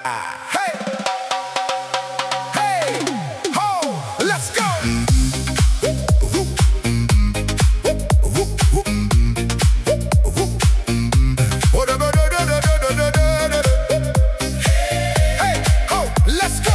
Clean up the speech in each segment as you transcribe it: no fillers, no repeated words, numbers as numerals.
Hey, hey, ho, let's go. Hey, ho, let's go.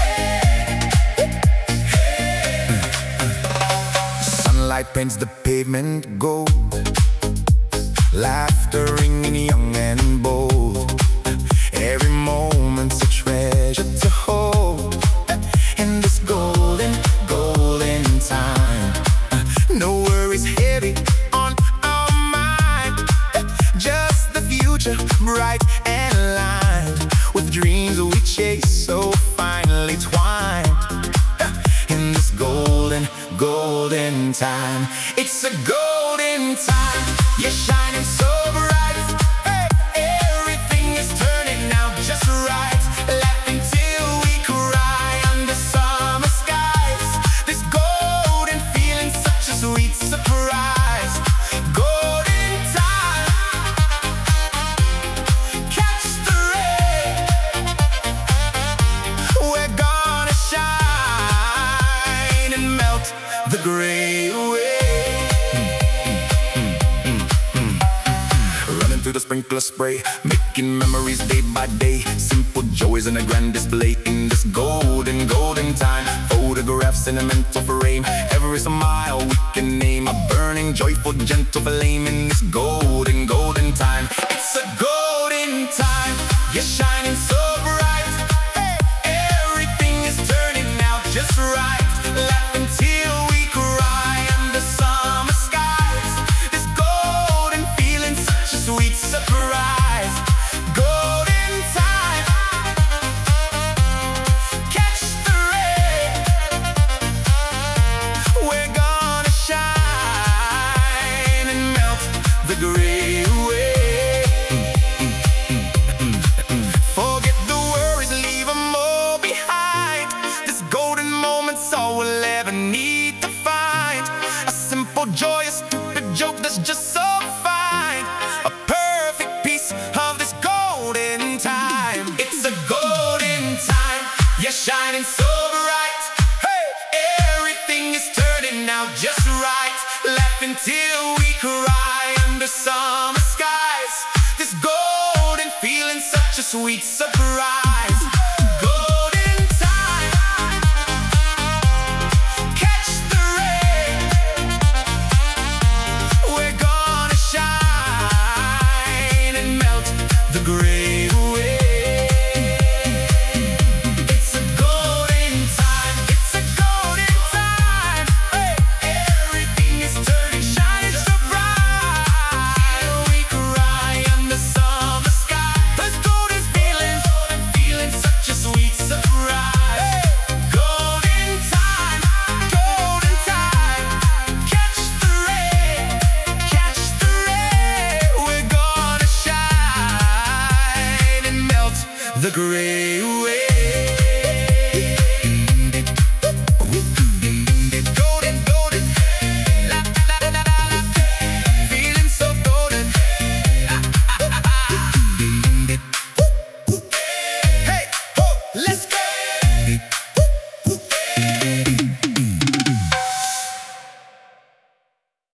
Sunlight paints the pavement gold, laughter ringing young and bold. Every moment's a treasure to hold in this golden, golden time. No worries heavy on our mind, just the future bright and lined with dreams we chase so finely twined in this golden, golden time. It's a golden time. You're shining so bright. The gray away, running through the sprinkler spray, making memories day by day. Simple joys in a grand display in this golden, golden time. Photographs, sentimental frame, every smile we can name. A burning, joyful, gentle flame in this golden, golden time. It's a golden time. You're shining so bright. Hey, everything is turning out just right. Laugh until sweet surprise, golden time. Catch the ray, we're gonna shine and melt the gray away. Forget the worries, leave them all behind. This golden moment's all we'll ever need to find. A simple, joyous, stupid joke that's just so fine. A perfect piece of this golden time. It's a golden time. You're shining so bright. Hey, everything is turning out just right. Laugh until we cry under summer skies. This golden feeling, such a sweet surprise. Gray away. It's a golden time. It's a golden time. Hey, everything is turning shiny so bright. We cry under summer sky. Those golden feeling, such a sweet surprise. Hey, golden time, golden time. Catch the ray, catch the ray. We're gonna shine, the gray